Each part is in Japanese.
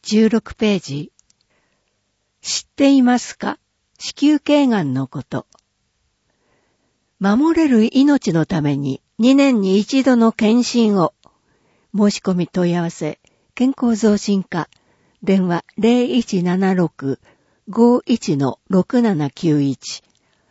16ページ。知っていますか？子宮頸がんのこと。守れる命のために2年に1度の検診を。申し込み問い合わせ、健康増進課、電話 0176-51-6791。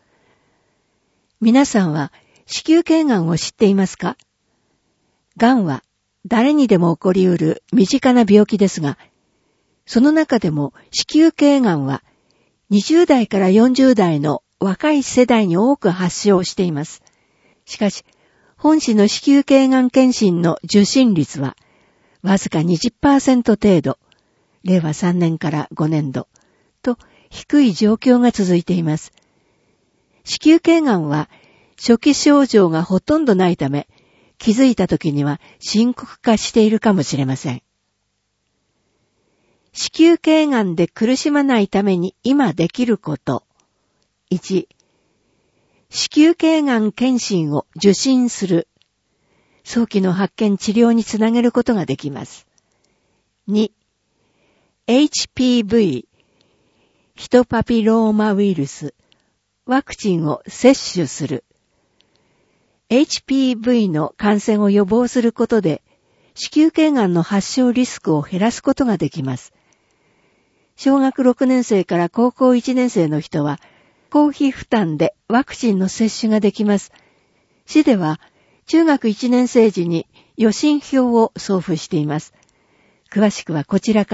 皆さんは子宮頸がんを知っていますか？がんは誰にでも起こりうる身近な病気ですが、その中でも子宮頸がんは20代から40代の若い世代に多く発症しています。しかし、本市の子宮頸がん検診の受診率はわずか 20% 程度、令和3年から5年度と低い状況が続いています。子宮頸がんは初期症状がほとんどないため、気づいた時には深刻化しているかもしれません。子宮頸がんで苦しまないために今できること。1、子宮頸がん検診を受診する。早期の発見治療につなげることができます。2、HPV、ヒトパピローマウイルス、ワクチンを接種する。HPV の感染を予防することで、子宮頸がんの発症リスクを減らすことができます。小学6年生から高校1年生の人は、公費負担でワクチンの接種ができます。市では、中学1年生時に予診票を送付しています。詳しくはこちらから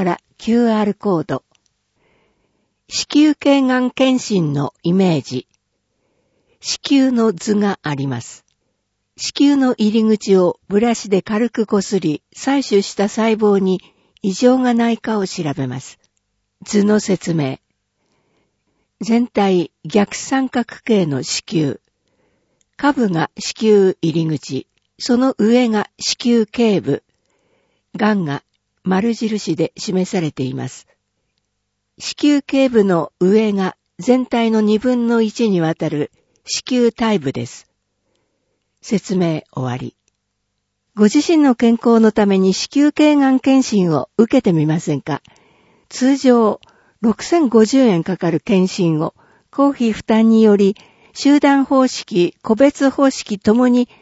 QR コード。子宮頸がん検診のイメージ。子宮の図があります。子宮の入り口をブラシで軽くこすり、採取した細胞に異常がないかを調べます。図の説明。全体逆三角形の子宮。下部が子宮入り口、その上が子宮頸部。がんが丸印で示されています。子宮頸部の上が全体の2分の1にわたる子宮体部です。説明終わり。ご自身の健康のために子宮頸がん検診を受けてみませんか？通常6050円かかる検診を公費負担により集団方式、個別方式ともに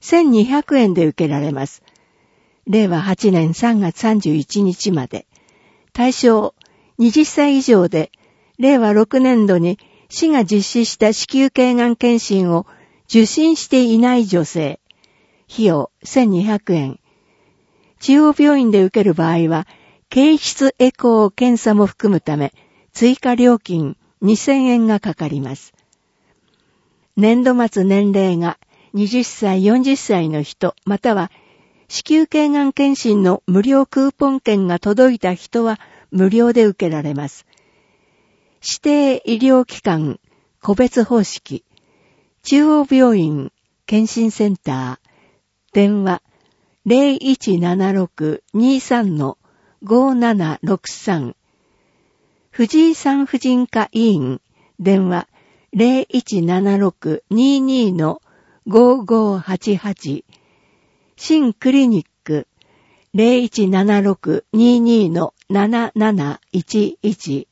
1200円で受けられます。令和8年3月31日まで。対象20歳以上で、令和6年度に市が実施した子宮頸がん検診を受診していない女性。費用1200円。中央病院で受ける場合は、経質エコー検査も含むため、追加料金2000円がかかります。年度末年齢が20歳、40歳の人、または子宮頸がん検診の無料クーポン券が届いた人は無料で受けられます。指定医療機関、個別方式、中央病院、検診センター、電話 0176-23-5763 藤井産婦人科医院、電話 0176-22-5588 新クリニック 0176-22-7711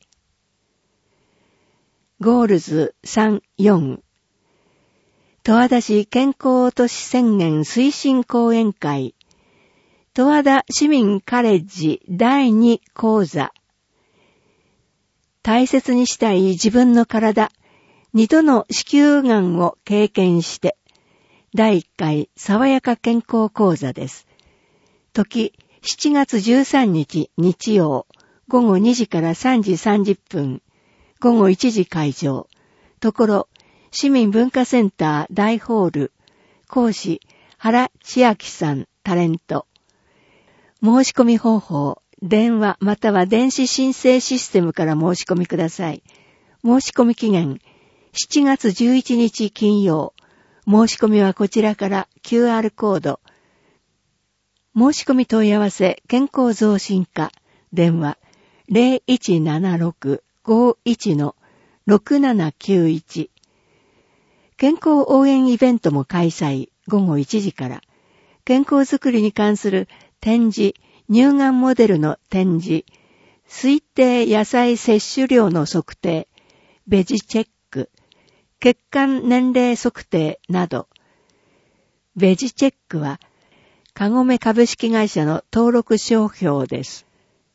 ゴールズ34十和田市健康都市宣言推進講演会十和田市民カレッジ第2講座大切にしたい自分の体2度の子宮がんを経験して第1回爽やか健康講座です。時7月13日日曜午後2時から3時30分午後1時会場ところ市民文化センター大ホール講師原千秋さんタレント申し込み方法電話または電子申請システムから申し込みください。申し込み期限7月11日金曜申し込みはこちらから QR コード申し込み問い合わせ健康増進課電話 0176-51-6791 健康応援イベントも開催午後1時から健康づくりに関する展示乳がんモデルの展示推定野菜摂取量の測定、ベジチェック、血管年齢測定など、ベジチェックは、カゴメ株式会社の登録商標です。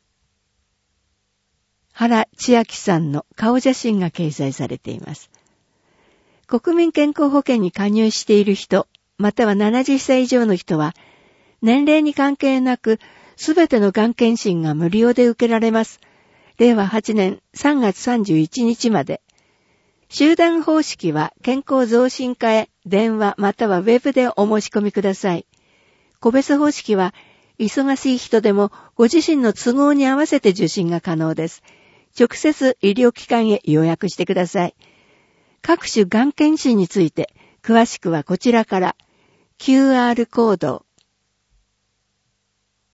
原千秋さんの顔写真が掲載されています。国民健康保険に加入している人、または70歳以上の人は、年齢に関係なく、すべてのがん検診が無料で受けられます。令和8年3月31日まで。集団方式は健康増進課へ電話またはウェブでお申し込みください。個別方式は忙しい人でもご自身の都合に合わせて受診が可能です。直接医療機関へ予約してください。各種がん検診について詳しくはこちらから QR コード